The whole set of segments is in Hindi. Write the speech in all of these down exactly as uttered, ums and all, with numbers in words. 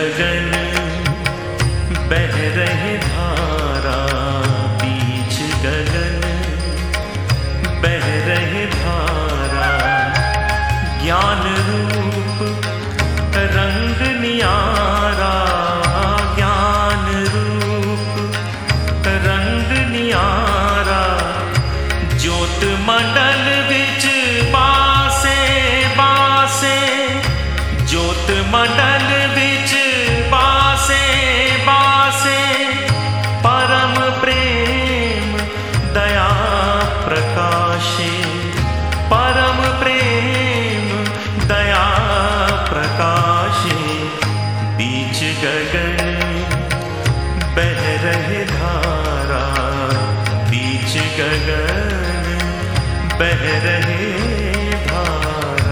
गगन बह रहे धारा, बीच गगन बह रहे धारा। ज्ञान रूप रंग नियारा, ज्ञान रूप रंग नियारा। ज्योत मंडल विच बासे बासे, ज्योत मंडल विच बासे बासे। परम प्रेम दया प्रकाशे, परम प्रेम दया प्रकाशे। बीच गगन बह रहे धारा, बीच गगन बह रहे धारा।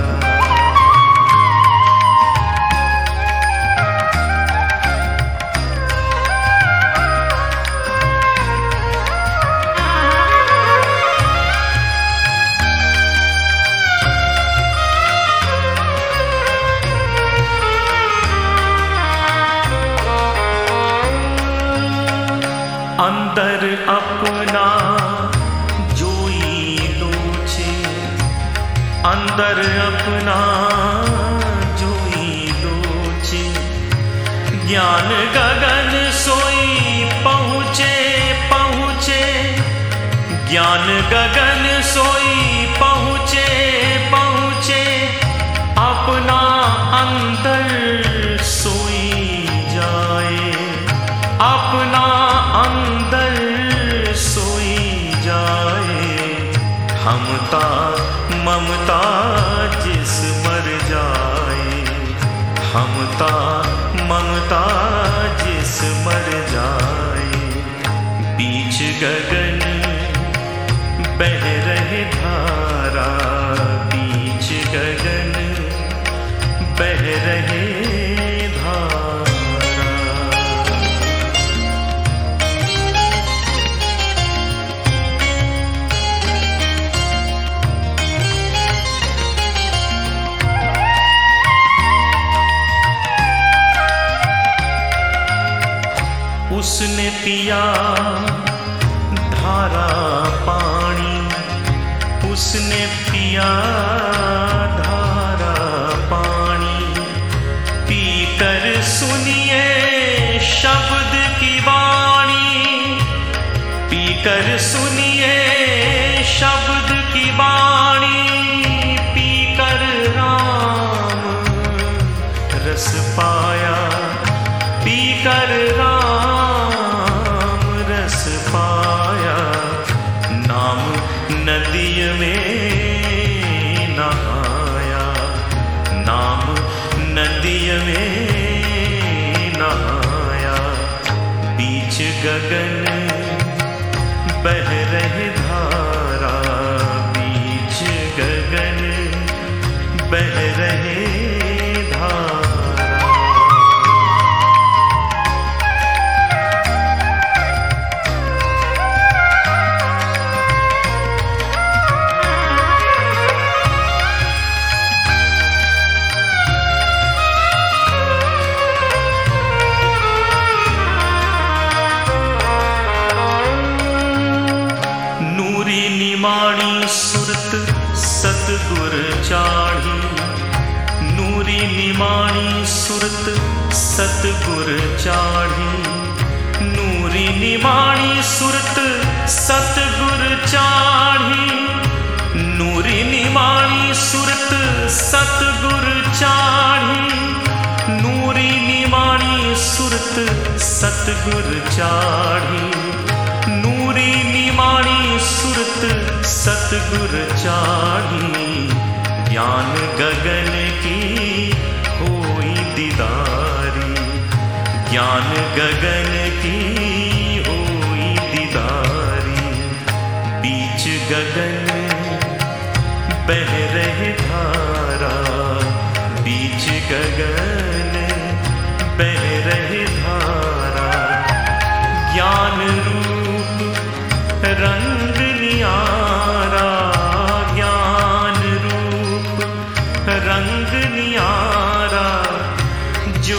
अंदर अपना जोई लोचे, अंदर अपना जोई लोचे। ज्ञान गगन सोई पहुँचे पहुँचे, ज्ञान गगन सोई पहुँचे पहुँचे। अपना अंदर सोई जाए, अपना अंदर सोई जाए। हमता ममता जिस मर जाए, हमता ममता जिस मर जाए। बीच गगन बह रहे धारा, बीच गगन बह रहे धारा। उसने पिया धारा पानी, उसने पिया धारा पानी। पीकर सुनिए शब्द की वाणी, पीकर सुनिए शब्द की वाणी। पीकर राम रस पाया, पीकर राम रस पाया। नाम नदी में नहाया, नाम नदी में नहाया। बीच गगन बह रहे धारा, बीच गगन बह रहे धारा। निमाणी सुरत सतगुर चाढ़ी, नूरी निमाणी सुरत सतगुर चाढ़ी। नूरी निमाणी सुरत सतगुर चाढ़ी, नूरी निमाणी सुरत सतगुर चाढ़ी। नूरी निमाणी सुरत सतगुर चाढ़ी, नूरी निमाणी सुरत सतगुर चाढ़ी। ज्ञान गगन की होई दीदारी, ज्ञान गगन की होई दीदारी। बीच गगन बह रहे धारा, बीच गगन बह रहे धारा। ज्ञान रूप रंग नियारा, ज्ञान रूप रंग नियारा। ज्योति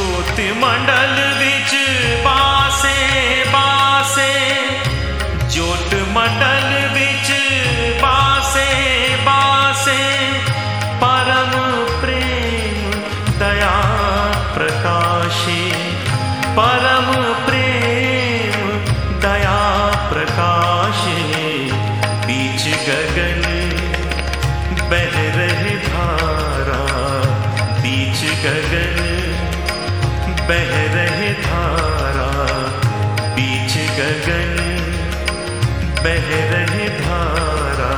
मंडल विच बासे बासे, ज्योत मंडल विच बासे बासे, परम प्रेम दया प्रकाशे, परम प्रेम दया प्रकाशे। बीच गगन बह रही धारा, बीच गगन बह रही धारा, बीच गगन बह रही धारा,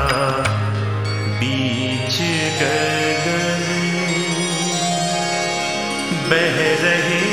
बीच गगन बह रही